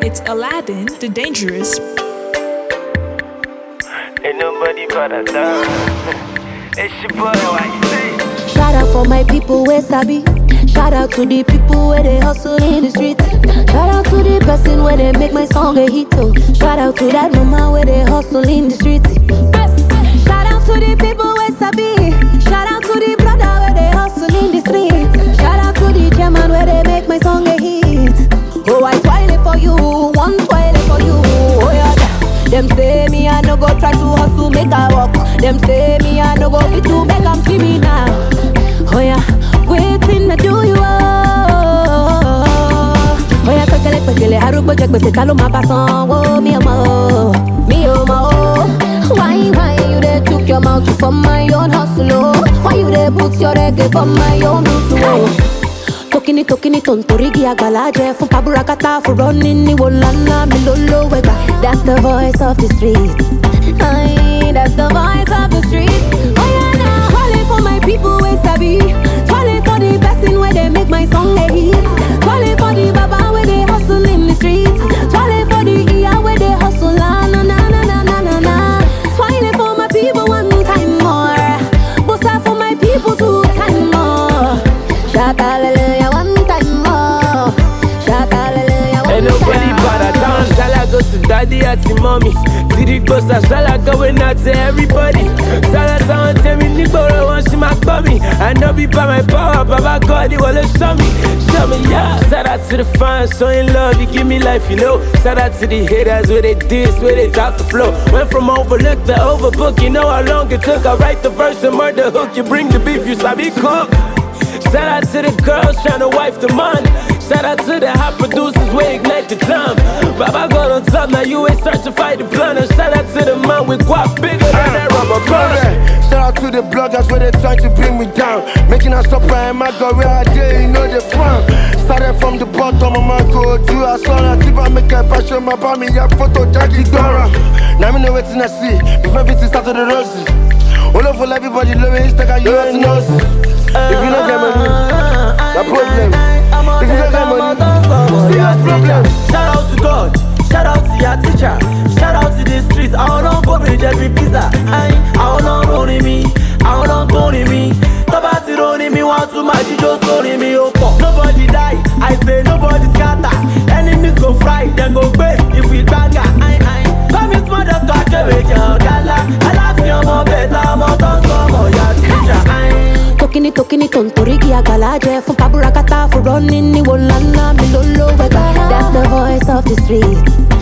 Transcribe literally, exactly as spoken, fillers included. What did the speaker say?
It's Aladdin, the Dangerous. Ain't nobody but a dog. It's your boy, why you say? Shout out for my people where sabi. Shout out to the people where they hustle in the street. Shout out to the person where they make my song a hit. Oh. Shout out to that mama where they hustle in the street. Shout out to the people where sabi. Shout out to the brother where they hustle in the street. Shout out to the chairman where they make my song a hit. Oh, I toilet for you, one toilet for you. Oh yeah. Them say me I no go try to hustle make I walk. Them say me I no go fit to make them see me now. Oh yeah, waiting to do you oh. Oh yeah, pekele pekele harubo jek bese talo ma pasan. Oh me oh me oh ma oh. Why why you dey took your mouth for my own hustle oh? Why you dey put your reggae for my own hustle oh? Tokini tokini tontorigi agalaje fun paburakata for running ni wolana mi lolo wega. That's the voice of the streets. Aye, that's the voice of the streets. Oh yeah, now calling for my people where sabi. Calling for the person where they make my song a hit. Calling for the baba where they hustle in the streets. Calling for the iya where they hustle la na na na na na na na. Smiling for my people one time more. Bossa for my people two time more. Shout hallelujah one time more. Shout hallelujah one time more. Ain't nobody but a dance. Shall I go to daddy and to mommy? Did it go so shall I go and out to everybody? Shall I tell tell me nigga want she my bummy? I know be by my power, Baba God, he wanna show me, show me, yeah. Shout out to the fans, showing love, you give me life, you know. Shout out to the haters, where they diss, where they drop the flow. Went from overlooked to overbook, you know how long it took. I write the verse and murder hook, you bring the beef, you sabi cook. Shout out to the girls trying to wife the man. Shout out to the hot producers where ignite the climb. Baba God on top, now you ain't certified the planner. Shout out to the man with guap bigger than that rubber burner. Shout out to the bloggers where they try to bring me down. Making us stop and my God where I did, you know the frown. Started from the bottom of my go to a son. I tip I make a passion, my mommy, ya photo, Jackie Dora. Now me know what I see. Before everything started the roses. All over everybody love me, Instagram, you have to know. If you don't get money, the problem. If you don't get money, serious problem. Shout out to God, shout out to your teacher, shout out to the streets. I wanna go with every pizza. I wanna run in me, I wanna go in me. Nobody running me, want to my just running me up. Nobody die, I say nobody scatter. Enemies go fry, then go best if we bagger. I I come is mother touch away your gala. I love you more better, more than some of your teacher. Tokini tokini tontorigi agalaje fun paburakata for running ni wolana mi lolo wega. That's the voice of the streets.